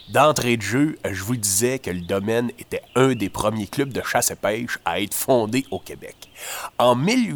D'entrée de jeu, je vous disais que le domaine était un des premiers clubs de chasse et pêche à être fondé au Québec. En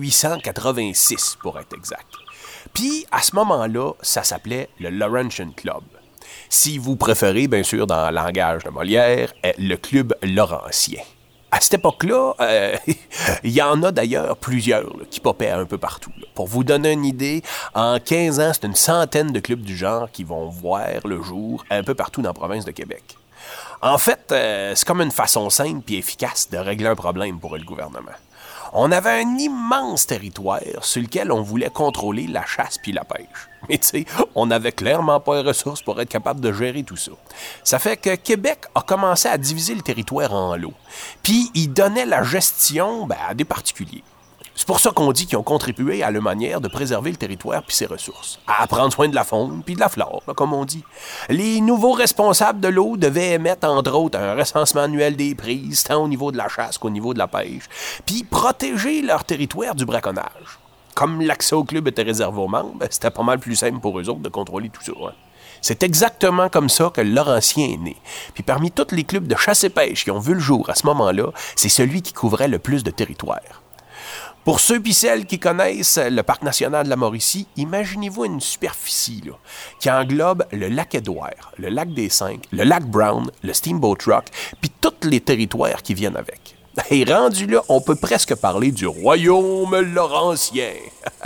1886, pour être exact. Puis, à ce moment-là, ça s'appelait le Laurentian Club. Si vous préférez, bien sûr, dans le langage de Molière, le club laurentien. À cette époque-là, il y en a d'ailleurs plusieurs là, qui popaient un peu partout. Là. Pour vous donner une idée, en 15 ans, c'est une centaine de clubs du genre qui vont voir le jour un peu partout dans la province de Québec. En fait, c'est comme une façon simple et efficace de régler un problème pour le gouvernement. On avait un immense territoire sur lequel on voulait contrôler la chasse puis la pêche. Mais tu sais, on n'avait clairement pas les ressources pour être capable de gérer tout ça. Ça fait que Québec a commencé à diviser le territoire en lots. Puis il donnait la gestion à des particuliers. C'est pour ça qu'on dit qu'ils ont contribué à leur manière de préserver le territoire puis ses ressources. À prendre soin de la faune puis de la flore, là, comme on dit. Les nouveaux responsables de l'eau devaient émettre, entre autres, un recensement annuel des prises, tant au niveau de la chasse qu'au niveau de la pêche, puis protéger leur territoire du braconnage. Comme l'accès au club était réservé aux membres, c'était pas mal plus simple pour eux autres de contrôler tout ça. Hein. C'est exactement comme ça que le Laurentien est né. Puis parmi tous les clubs de chasse et pêche qui ont vu le jour à ce moment-là, c'est celui qui couvrait le plus de territoire. Pour ceux et celles qui connaissent le Parc national de la Mauricie, imaginez-vous une superficie là, qui englobe le lac Édouard, le lac des Cinq, le lac Brown, le Steamboat Rock, puis tous les territoires qui viennent avec. Et rendu là, on peut presque parler du royaume laurentien.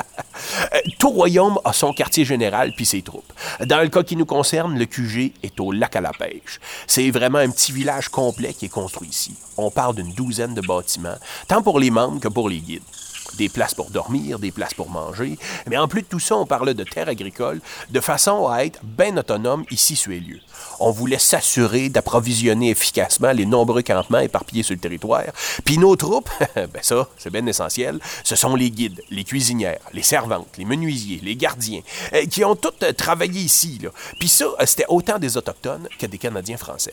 Tout royaume a son quartier général puis ses troupes. Dans le cas qui nous concerne, le QG est au lac à la pêche. C'est vraiment un petit village complet qui est construit ici. On parle d'une douzaine de bâtiments, tant pour les membres que pour les guides. Des places pour dormir, des places pour manger. Mais en plus de tout ça, on parlait de terres agricoles de façon à être bien autonome ici sur les lieux. On voulait s'assurer d'approvisionner efficacement les nombreux campements éparpillés sur le territoire. Puis nos troupes, ça, c'est bien essentiel, ce sont les guides, les cuisinières, les servantes, les menuisiers, les gardiens, qui ont tous travaillé ici. Là. Puis ça, c'était autant des Autochtones que des Canadiens français.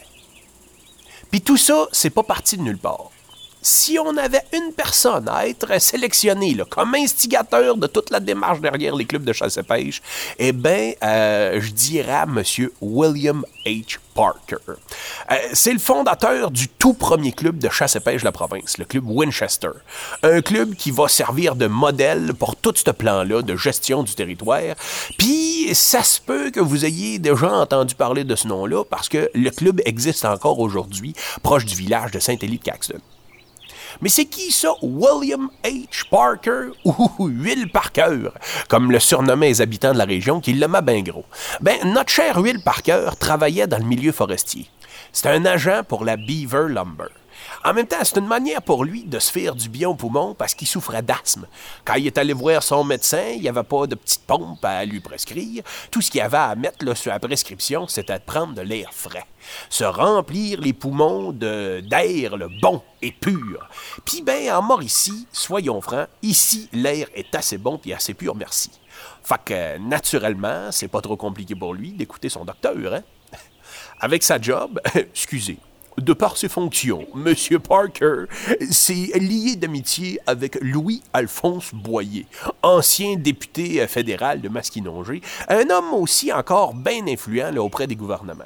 Puis tout ça, c'est pas parti de nulle part. Si on avait une personne à être sélectionnée là, comme instigateur de toute la démarche derrière les clubs de chasse et pêche, eh bien, je dirais M. William H. Parker. C'est le fondateur du tout premier club de chasse et pêche de la province, le club Winchester. Un club qui va servir de modèle pour tout ce plan-là de gestion du territoire. Puis, ça se peut que vous ayez déjà entendu parler de ce nom-là parce que le club existe encore aujourd'hui, proche du village de Saint-Élie-de-Caxton. Mais c'est qui ça, William H. Parker ou Will Parker, comme le surnommaient les habitants de la région qui l'aimaient bien gros? Ben, notre cher Will Parker travaillait dans le milieu forestier. C'était un agent pour la Beaver Lumber. En même temps, c'est une manière pour lui de se faire du bien au poumon parce qu'il souffrait d'asthme. Quand il est allé voir son médecin, il n'y avait pas de petite pompe à lui prescrire. Tout ce qu'il y avait à mettre là, sur la prescription, c'était de prendre de l'air frais. Se remplir les poumons d'air bon et pur. Puis ben, en Mauricie, soyons francs, ici, l'air est assez bon et assez pur, merci. Fait que, naturellement, c'est pas trop compliqué pour lui d'écouter son docteur, hein? Avec sa job, excusez, de par ses fonctions, M. Parker s'est lié d'amitié avec Louis-Alphonse Boyer, ancien député fédéral de Masquinongé, un homme aussi encore bien influent là, auprès des gouvernements.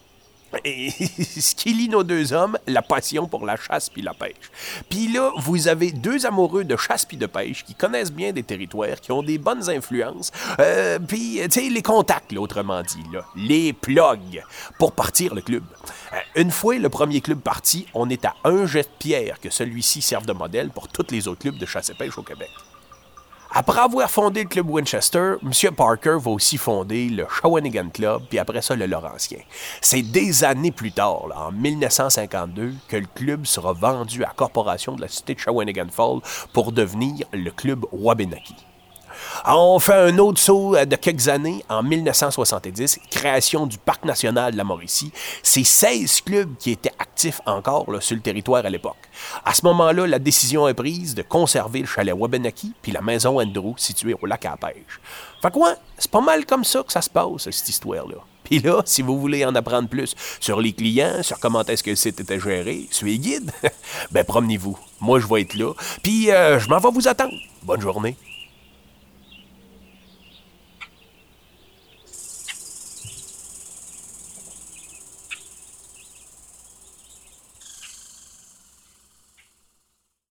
Et ce qui lie nos deux hommes, la passion pour la chasse puis la pêche. Puis là, vous avez deux amoureux de chasse puis de pêche qui connaissent bien des territoires, qui ont des bonnes influences, puis, tu sais, les contacts, là, autrement dit, là, les plugs pour partir le club. Une fois le premier club parti, on est à un jet de pierre que celui-ci serve de modèle pour tous les autres clubs de chasse et pêche au Québec. Après avoir fondé le club Winchester, M. Parker va aussi fonder le Shawinigan Club, puis après ça, le Laurentien. C'est des années plus tard, là, en 1952, que le club sera vendu à la Corporation de la Cité de Shawinigan Falls pour devenir le club Wabanaki. On fait un autre saut de quelques années, en 1970, création du Parc national de la Mauricie. C'est 16 clubs qui étaient actifs encore là, sur le territoire à l'époque. À ce moment-là, la décision est prise de conserver le chalet Wabanaki puis la maison Andrew située au lac à la pêche. Fait que ouais, c'est pas mal comme ça que ça se passe, cette histoire-là. Puis là, si vous voulez en apprendre plus sur les clients, sur comment est-ce que le site était géré, sur les guides, ben promenez-vous. Moi, je vais être là. Puis je m'en vais vous attendre. Bonne journée.